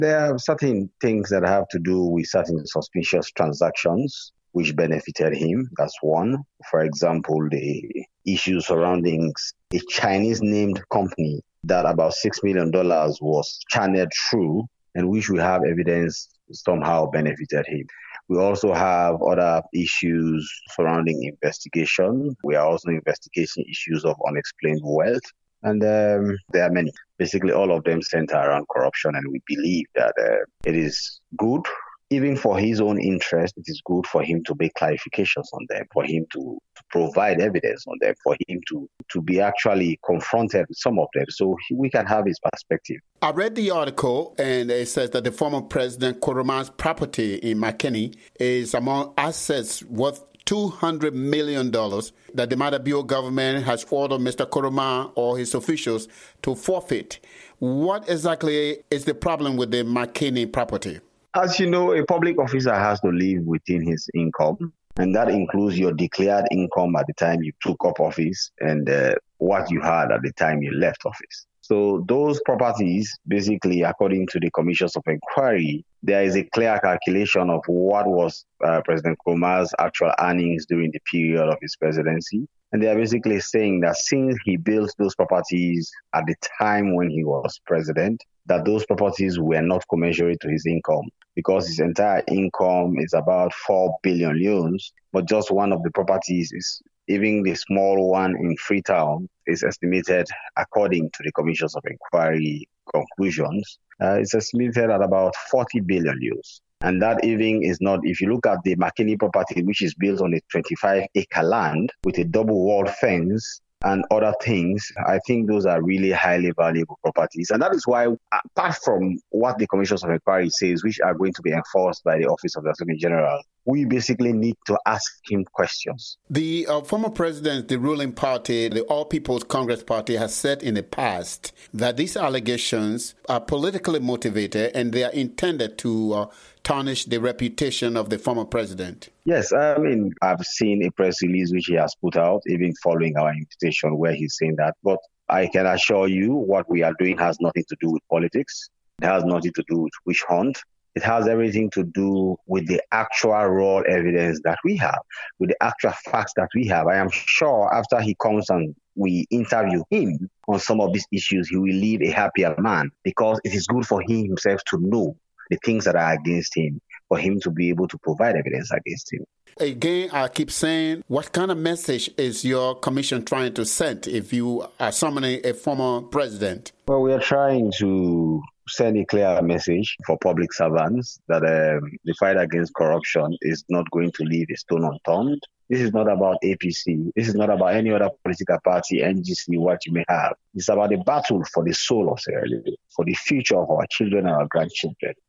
There are certain things that have to do with certain suspicious transactions which benefited him. That's one. For example, the issue surrounding a Chinese named company that about $6 million was channeled through and which we have evidence somehow benefited him. We also have other issues surrounding investigation. We are also investigating issues of unexplained wealth. And there are many. Basically, all of them center around corruption. And we believe that it is good, even for his own interest, it is good for him to make clarifications on them, for him to provide evidence on them, for him to be actually confronted with some of them so we can have his perspective. I read the article, and it says that the former President Koroma's property in Makeni is among assets worth $200 million that the Maada government has ordered Mr. Koroma or his officials to forfeit. What exactly is the problem with the Makeni property? As you know, a public officer has to live within his income, and that includes your declared income at the time you took up office and what you had at the time you left office. So those properties, basically, according to the commissions of inquiry, there is a clear calculation of what was President Koroma's actual earnings during the period of his presidency. And they are basically saying that since he built those properties at the time when he was president, that those properties were not commensurate to his income because his entire income is about 4 billion leones, but just one of the properties is, even the small one in Freetown, is estimated, according to the commissions of inquiry conclusions, it's estimated at about 40 billion leones. And that even is not, if you look at the Makeni property, which is built on a 25-acre land with a double-walled fence and other things, I think those are really highly valuable properties. And that is why, apart from what the commissions of inquiry says, which are going to be enforced by the Office of the Attorney General, we basically need to ask him questions. The former president, the ruling party, the All People's Congress Party, has said in the past that these allegations are politically motivated and they are intended to tarnish the reputation of the former president. Yes, I mean, I've seen a press release which he has put out, even following our invitation, where he's saying that. But I can assure you what we are doing has nothing to do with politics. It has nothing to do with witch hunt. It has everything to do with the actual raw evidence that we have, with the actual facts that we have. I am sure after he comes and we interview him on some of these issues, he will leave a happier man, because it is good for him himself to know the things that are against him, for him to be able to provide evidence against him. Again, I keep saying, what kind of message is your commission trying to send if you are summoning a former president? Well, we are trying to send a clear message for public servants that the fight against corruption is not going to leave a stone unturned. This is not about APC. This is not about any other political party, NGC, what you may have. It's about a battle for the soul of Sierra Leone, for the future of our children and our grandchildren.